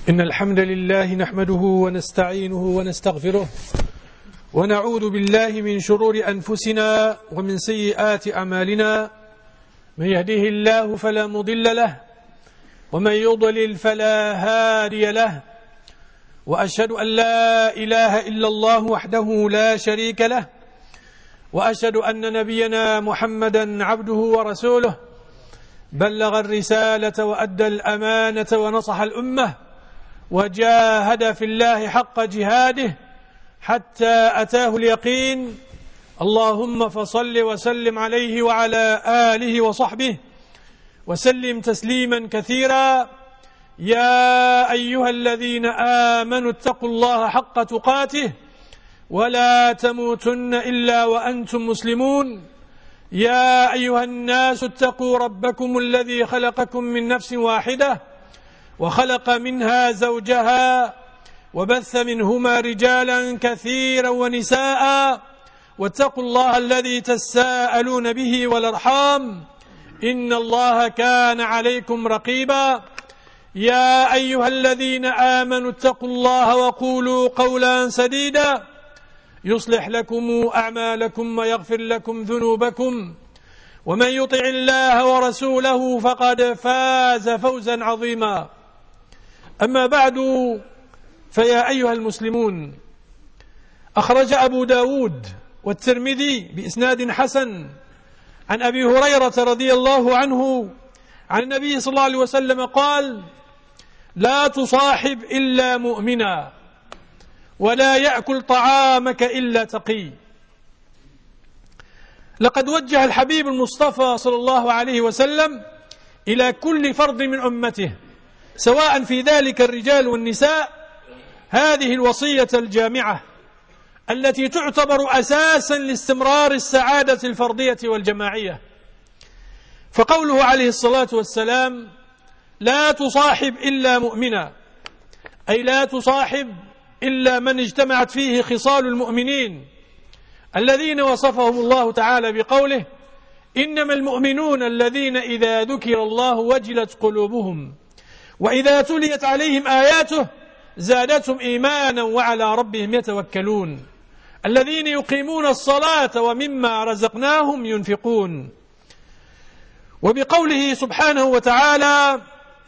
إن الحمد لله نحمده ونستعينه ونستغفره ونعوذ بالله من شرور أنفسنا ومن سيئات أعمالنا. من يهده الله فلا مضل له ومن يضلل فلا هادي له، وأشهد أن لا إله إلا الله وحده لا شريك له، وأشهد أن نبينا محمدا عبده ورسوله، بلغ الرسالة وأدى الأمانة ونصح الأمة وجاهد في الله حق جهاده حتى أتاه اليقين. اللهم فصل وسلم عليه وعلى آله وصحبه وسلم تسليما كثيرا. يا أيها الذين آمنوا اتقوا الله حق تقاته ولا تموتن إلا وأنتم مسلمون. يا أيها الناس اتقوا ربكم الذي خلقكم من نفس واحدة وخلق منها زوجها وبث منهما رجالا كثيرا ونساء، واتقوا الله الذي تساءلون به والأرحام إن الله كان عليكم رقيبا. يا أيها الذين آمنوا اتقوا الله وقولوا قولا سديدا يصلح لكم أعمالكم ويغفر لكم ذنوبكم، ومن يطع الله ورسوله فقد فاز فوزا عظيما. أما بعد، فيا أيها المسلمون، أخرج أبو داود والترمذي بإسناد حسن عن أبي هريرة رضي الله عنه عن النبي صلى الله عليه وسلم قال: لا تصاحب إلا مؤمنا ولا يأكل طعامك إلا تقي. لقد وجه الحبيب المصطفى صلى الله عليه وسلم إلى كل فرد من أمته، سواء في ذلك الرجال والنساء، هذه الوصية الجامعة التي تعتبر أساسا لاستمرار السعادة الفردية والجماعية. فقوله عليه الصلاة والسلام: لا تصاحب إلا مؤمنا، أي لا تصاحب إلا من اجتمعت فيه خصال المؤمنين الذين وصفهم الله تعالى بقوله: إنما المؤمنون الذين إذا ذكر الله وجلت قلوبهم وإذا تليت عليهم آياته زادتهم إيمانا وعلى ربهم يتوكلون الذين يقيمون الصلاة ومما رزقناهم ينفقون. وبقوله سبحانه وتعالى: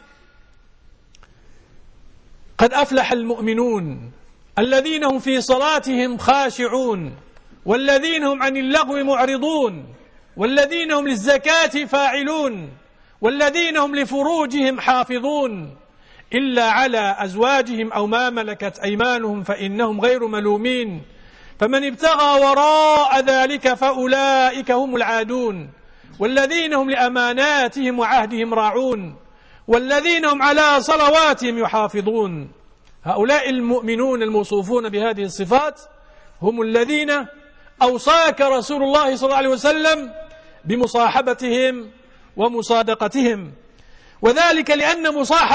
قد أفلح المؤمنون الذين هم في صلاتهم خاشعون والذين هم عن اللغو معرضون والذين هم للزكاة فاعلون والذين هم لفروجهم حافظون إلا على أزواجهم أو ما ملكت أيمانهم فإنهم غير ملومين، فمن ابتغى وراء ذلك فأولئك هم العادون والذين هم لأماناتهم وعهدهم راعون والذين هم على صلواتهم يحافظون. هؤلاء المؤمنون الموصوفون بهذه الصفات هم الذين أوصاك رسول الله صلى الله عليه وسلم بمصاحبتهم ومصادقتهم، وذلك لأن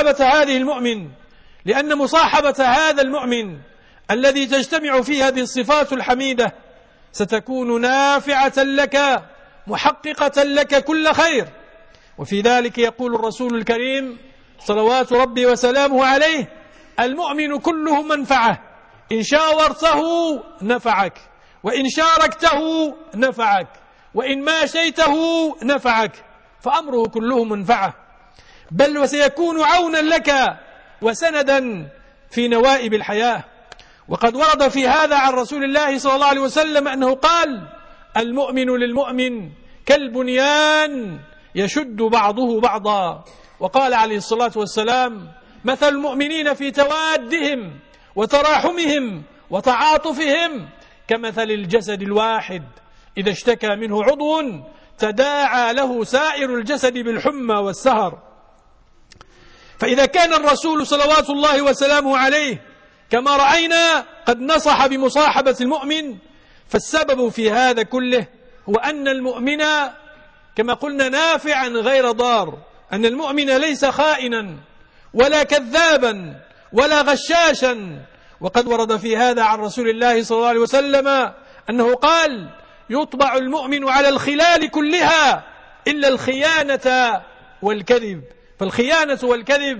مصاحبة هذا المؤمن الذي تجتمع فيه هذه الصفات الحميدة ستكون نافعة لك محققة لك كل خير. وفي ذلك يقول الرسول الكريم صلوات ربي وسلامه عليه: المؤمن كله منفعة، إن شاورته نفعك، وإن شاركته نفعك، وإن ماشيته نفعك، فأمره كله منفعة، بل وسيكون عونا لك وسندا في نوائب الحياة. وقد ورد في هذا عن رسول الله صلى الله عليه وسلم أنه قال: المؤمن للمؤمن كالبنيان يشد بعضه بعضا. وقال عليه الصلاة والسلام: مثل المؤمنين في توادهم وتراحمهم وتعاطفهم كمثل الجسد الواحد إذا اشتكى منه عضو تداعى له سائر الجسد بالحمى والسهر. فإذا كان الرسول صلوات الله وسلامه عليه كما رأينا قد نصح بمصاحبة المؤمن، فالسبب في هذا كله هو أن المؤمن كما قلنا نافعا غير ضار، أن المؤمن ليس خائنا ولا كذابا ولا غشاشا. وقد ورد في هذا عن رسول الله صلى الله عليه وسلم أنه قال: يطبع المؤمن على الخلال كلها إلا الخيانة والكذب. فالخيانة والكذب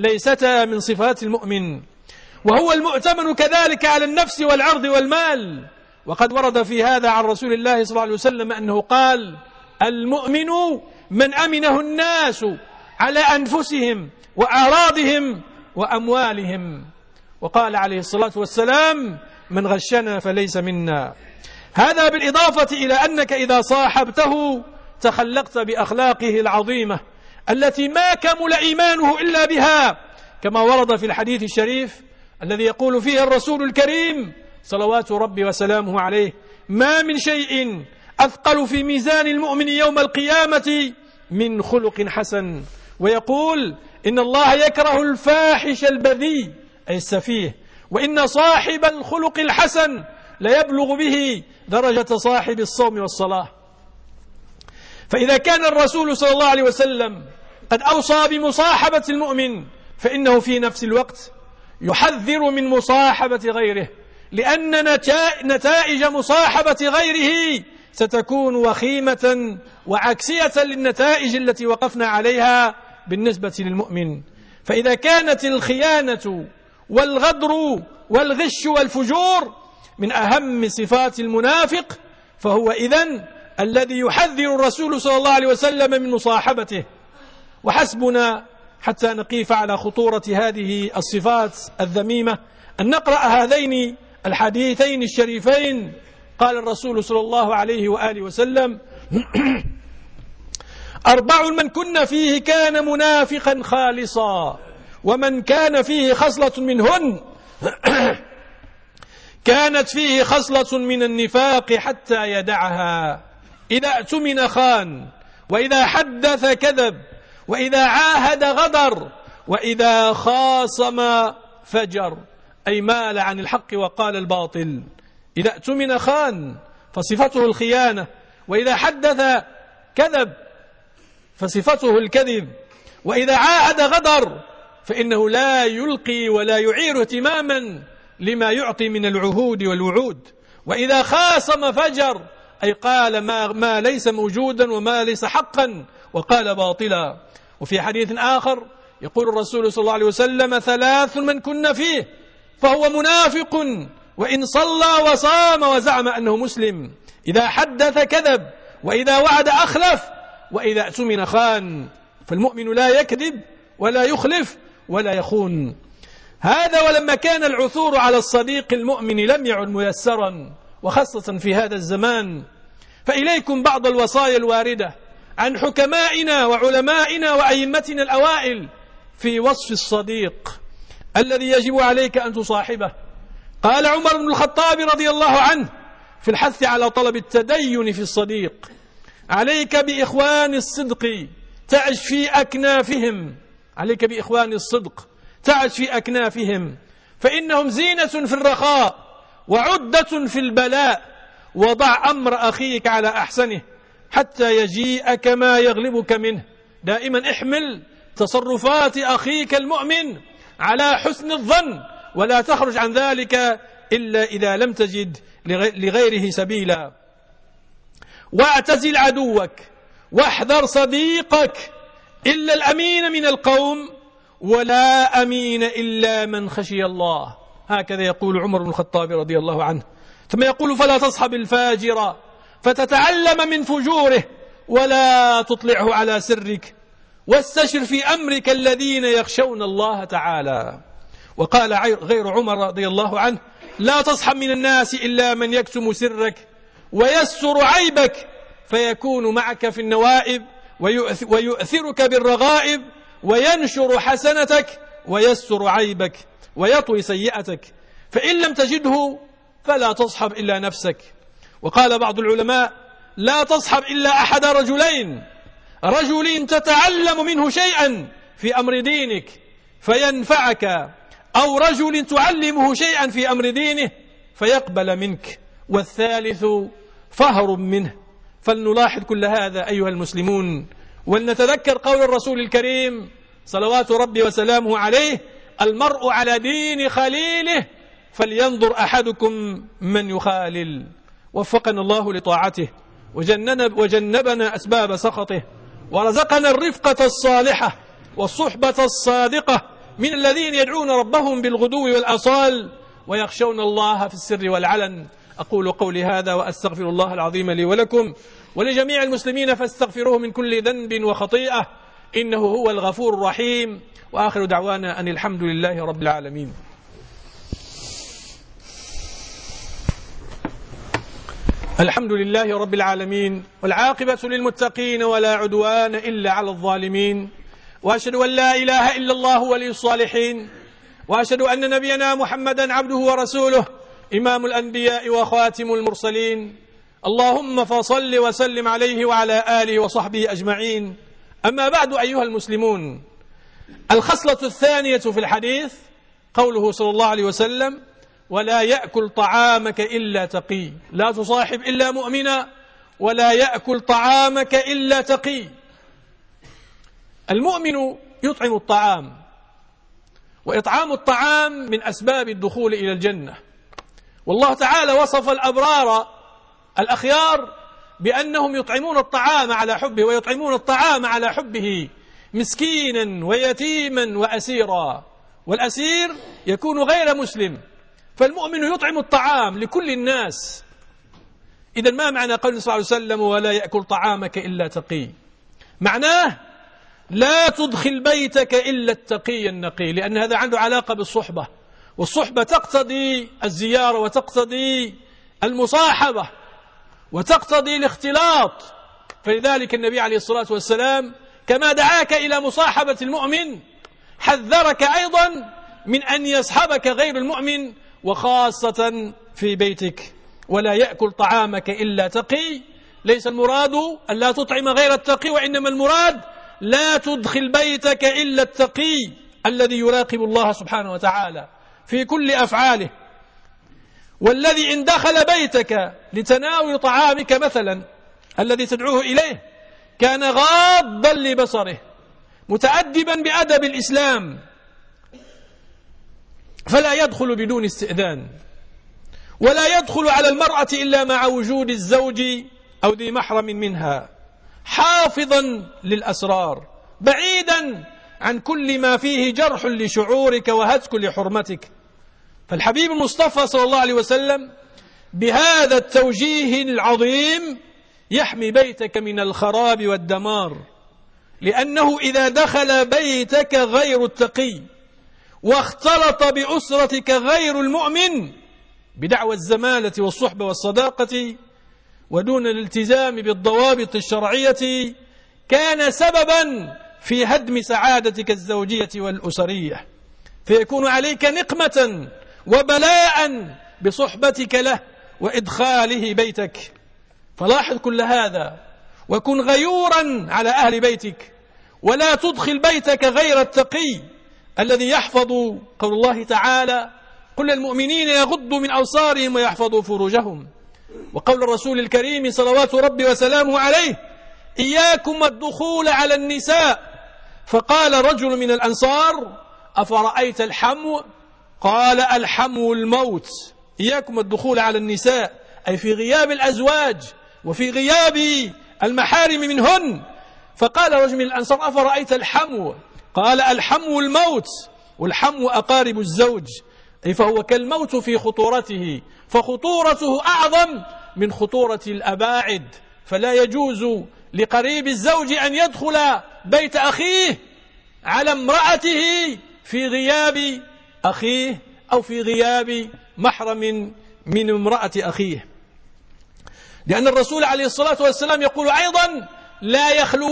ليستا من صفات المؤمن، وهو المؤتمن كذلك على النفس والعرض والمال. وقد ورد في هذا عن رسول الله صلى الله عليه وسلم أنه قال: المؤمن من أمنه الناس على أنفسهم وأعراضهم وأموالهم. وقال عليه الصلاة والسلام: من غشنا فليس منا. هذا بالإضافة إلى أنك إذا صاحبته تخلقت بأخلاقه العظيمة التي ما كمل إيمانه إلا بها، كما ورد في الحديث الشريف الذي يقول فيه الرسول الكريم صلوات ربي وسلامه عليه: ما من شيء أثقل في ميزان المؤمن يوم القيامة من خلق حسن. ويقول: إن الله يكره الفاحش البذيء أي السفيه، وإن صاحب الخلق الحسن ليبلغ به درجة صاحب الصوم والصلاة. فإذا كان الرسول صلى الله عليه وسلم قد أوصى بمصاحبة المؤمن، فإنه في نفس الوقت يحذر من مصاحبة غيره، لأن نتائج مصاحبة غيره ستكون وخيمة وعكسية للنتائج التي وقفنا عليها بالنسبة للمؤمن. فإذا كانت الخيانة والغدر والغش والفجور من أهم صفات المنافق، فهو إذن الذي يحذر الرسول صلى الله عليه وسلم من مصاحبته. وحسبنا حتى نقيف على خطورة هذه الصفات الذميمة أن نقرأ هذين الحديثين الشريفين. قال الرسول صلى الله عليه وآله وسلم: 4 من كن فيه كان منافقا خالصا، ومن كان فيه خصلة منهن كانت فيه خصلة من النفاق حتى يدعها: إذا اؤتمن خان، وإذا حدث كذب، وإذا عاهد غدر، وإذا خاصم فجر، أي مال عن الحق وقال الباطل. إذا اؤتمن خان فصفته الخيانة، وإذا حدث كذب فصفته الكذب، وإذا عاهد غدر فإنه لا يلقي ولا يعير اهتماما لما يعطي من العهود والوعود، وإذا خاصم فجر، أي قال ما ليس موجودا وما ليس حقا وقال باطلا. وفي حديث آخر يقول الرسول صلى الله عليه وسلم: 3 من كن فيه فهو منافق وإن صلى وصام وزعم أنه مسلم: إذا حدث كذب، وإذا وعد أخلف، وإذا اؤتمن خان. فالمؤمن لا يكذب ولا يخلف ولا يخون. هذا ولما كان العثور على الصديق المؤمن لم يعد ميسرا، وخاصة في هذا الزمان. فإليكم بعض الوصايا الواردة عن حكمائنا وعلمائنا وأئمتنا الأوائل في وصف الصديق الذي يجب عليك أن تصاحبه. قال عمر بن الخطاب رضي الله عنه في الحث على طلب التدين في الصديق: عليك بإخوان الصدق تعش في أكنافهم. عليك بإخوان الصدق تعش في أكنافهم، فإنهم زينة في الرخاء وعدة في البلاء. وضع أمر أخيك على أحسنه حتى يجيئك ما يغلبك منه. دائما احمل تصرفات أخيك المؤمن على حسن الظن، ولا تخرج عن ذلك إلا إذا لم تجد لغيره سبيلا. واعتزل عدوك واحذر صديقك إلا الأمين من القوم، ولا أمين إلا من خشي الله. هكذا يقول عمر بن الخطاب رضي الله عنه. ثم يقول: فلا تصحب الفاجر فتتعلم من فجوره، ولا تطلعه على سرك، واستشر في أمرك الذين يخشون الله تعالى. وقال غير عمر رضي الله عنه: لا تصحب من الناس إلا من يكتم سرك ويستر عيبك، فيكون معك في النوائب ويؤثرك بالرغائب، وينشر حسنتك ويستر عيبك ويطوي سيئتك. فإن لم تجده فلا تصحب إلا نفسك. وقال بعض العلماء: لا تصحب إلا أحد رجلين: رجل تتعلم منه شيئا في أمر دينك فينفعك، أو رجل تعلمه شيئا في أمر دينه فيقبل منك، والثالث فهر منه. فلنلاحظ كل هذا أيها المسلمون، ولنتذكر قول الرسول الكريم صلوات ربي وسلامه عليه: المرء على دين خليله فلينظر أحدكم من يخالل. وفقنا الله لطاعته وجنبنا أسباب سخطه، ورزقنا الرفقة الصالحة والصحبة الصادقة من الذين يدعون ربهم بالغدو والآصال ويخشون الله في السر والعلن. أقول قولي هذا وأستغفر الله العظيم لي ولكم ولجميع المسلمين فاستغفروه من كل ذنب وخطيئة إنه هو الغفور الرحيم. وآخر دعوانا أن الحمد لله رب العالمين. الحمد لله رب العالمين والعاقبة للمتقين ولا عدوان إلا على الظالمين، وأشهد أن لا إله إلا الله ولي الصالحين، وأشهد أن نبينا محمدا عبده ورسوله إمام الأنبياء وخاتم المرسلين. اللهم فصل وسلم عليه وعلى آله وصحبه أجمعين. أما بعد أيها المسلمون، الخصلة الثانية في الحديث قوله صلى الله عليه وسلم: ولا يأكل طعامك إلا تقي. لا تصاحب إلا مؤمنا، ولا يأكل طعامك إلا تقي. المؤمن يطعم الطعام، وإطعام الطعام من أسباب الدخول إلى الجنة. والله تعالى وصف الأبرار الأخيار بأنهم يطعمون الطعام على حبه، ويطعمون الطعام على حبه مسكينا ويتيما وأسيرا، والأسير يكون غير مسلم، فالمؤمن يطعم الطعام لكل الناس. إذن ما معنى قول صلى الله عليه وسلم: ولا يأكل طعامك إلا تقي؟ معناه لا تدخل بيتك إلا التقي النقي، لأن هذا عنده علاقة بالصحبة، والصحبة تقتضي الزيارة وتقتضي المصاحبة وتقتضي الاختلاط. فلذلك النبي عليه الصلاة والسلام كما دعاك إلى مصاحبة المؤمن حذرك أيضا من أن يصحبك غير المؤمن، وخاصة في بيتك. ولا يأكل طعامك إلا تقي، ليس المراد أن لا تطعم غير التقي، وإنما المراد لا تدخل بيتك إلا التقي الذي يراقب الله سبحانه وتعالى في كل أفعاله، والذي إن دخل بيتك لتناول طعامك مثلا الذي تدعوه إليه كان غاضا لبصره متأدبا بأدب الإسلام، فلا يدخل بدون استئذان، ولا يدخل على المرأة إلا مع وجود الزوج أو ذي محرم منها، حافظا للأسرار، بعيدا عن كل ما فيه جرح لشعورك وهتك لحرمتك. فالحبيب المصطفى صلى الله عليه وسلم بهذا التوجيه العظيم يحمي بيتك من الخراب والدمار، لأنه إذا دخل بيتك غير التقي واختلط بأسرتك غير المؤمن بدعوى الزمالة والصحبة والصداقة ودون الالتزام بالضوابط الشرعية، كان سببا في هدم سعادتك الزوجية والأسرية، فيكون عليك نقمة وبلاء بصحبتك له وإدخاله بيتك. فلاحظ كل هذا وكن غيورا على أهل بيتك، ولا تدخل بيتك غير التقي الذي يحفظ قول الله تعالى: قل المؤمنين يغضوا من أبصارهم ويحفظوا فروجهم، وقول الرسول الكريم صلوات ربي وسلامه عليه: إياكم الدخول على النساء. فقال رجل من الأنصار: أفرأيت الحمو؟ قال: الحمو الموت. إياكم الدخول على النساء، أي في غياب الأزواج وفي غياب المحارم منهن. فقال رجل من الأنصار: أفرأيت الحمو؟ قال: الحمو الموت، والحمو أقارب الزوج، أي فهو كالموت في خطورته، فخطورته أعظم من خطورة الأباعد، فلا يجوز لقريب الزوج أن يدخل بيت أخيه على امرأته في غياب أخيه أو في غياب محرم من امرأة أخيه، لأن الرسول عليه الصلاة والسلام يقول أيضا: لا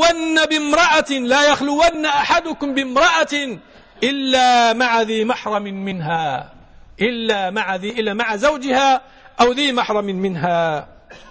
يخلون أحدكم بامرأة إلا مع ذي محرم منها، إلا مع زوجها أو ذي محرم منها.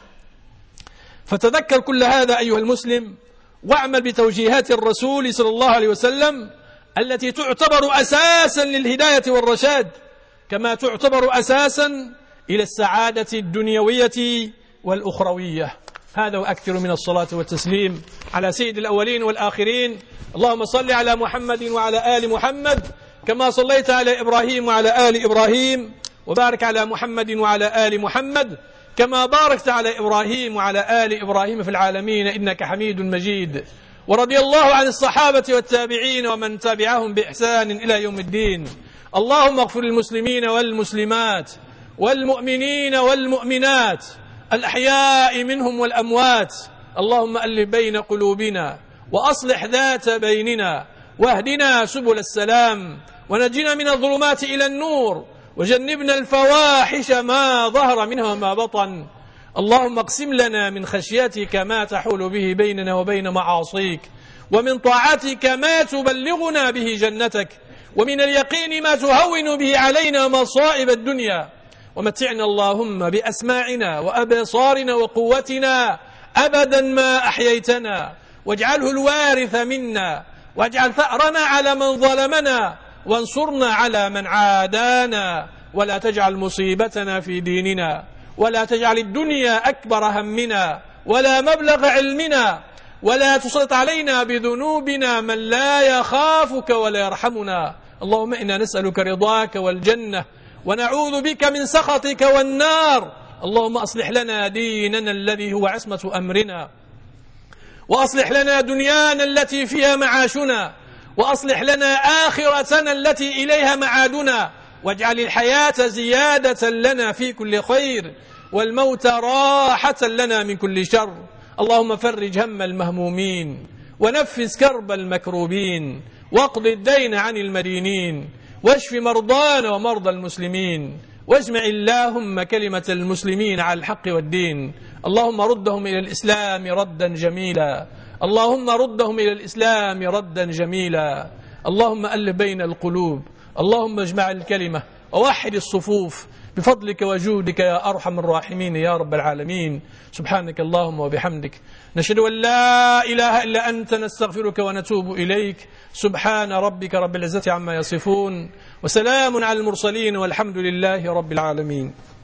فتذكر كل هذا أيها المسلم، واعمل بتوجيهات الرسول صلى الله عليه وسلم التي تعتبر أساسا للهداية والرشاد، كما تعتبر أساسا إلى السعادة الدنيوية والأخروية. هذا وأكثر من الصلاة والتسليم على سيد الأولين والآخرين. اللهم صل على محمد وعلى آل محمد كما صليت على إبراهيم وعلى آل إبراهيم، وبارك على محمد وعلى آل محمد كما باركت على إبراهيم وعلى آل إبراهيم في العالمين إنك حميد مجيد. ورضي الله عن الصحابة والتابعين ومن تبعهم بإحسان إلى يوم الدين. اللهم اغفر للمسلمين والمسلمات والمؤمنين والمؤمنات الأحياء منهم والأموات. اللهم ألف بين قلوبنا وأصلح ذات بيننا واهدنا سبل السلام ونجنا من الظلمات إلى النور وجنبنا الفواحش ما ظهر منها وما بطن. اللهم اقسم لنا من خشيتك ما تحول به بيننا وبين معاصيك، ومن طاعتك ما تبلغنا به جنتك، ومن اليقين ما تهون به علينا مصائب الدنيا. ومتعنا اللهم بأسماعنا وأبصارنا وقوتنا أبدا ما أحييتنا، واجعله الوارث منا، واجعل ثأرنا على من ظلمنا، وانصرنا على من عادانا، ولا تجعل مصيبتنا في ديننا، ولا تجعل الدنيا أكبر همنا ولا مبلغ علمنا، ولا تسلط علينا بذنوبنا من لا يخافك ولا يرحمنا. اللهم إنا نسألك رضاك والجنة، ونعوذ بك من سخطك والنار. اللهم أصلح لنا ديننا الذي هو عصمة أمرنا، وأصلح لنا دنيانا التي فيها معاشنا، وأصلح لنا آخرتنا التي إليها معادنا، واجعل الحياة زيادة لنا في كل خير، والموت راحة لنا من كل شر. اللهم فرج هم المهمومين، ونفس كرب المكروبين، واقض الدين عن المدينين، واشف مرضانا ومرضى المسلمين، واجمع اللهم كلمة المسلمين على الحق والدين. اللهم ردهم إلى الإسلام ردا جميلا، اللهم ردهم إلى الإسلام ردا جميلا. اللهم ألف بين القلوب، اللهم اجمع الكلمة ووحد الصفوف بفضلك وجودك يا أرحم الراحمين يا رب العالمين. سبحانك اللهم وبحمدك، نشهد أن لا إله إلا أنت، نستغفرك ونتوب إليك. سبحان ربك رب العزة عما يصفون، وسلام على المرسلين، والحمد لله رب العالمين.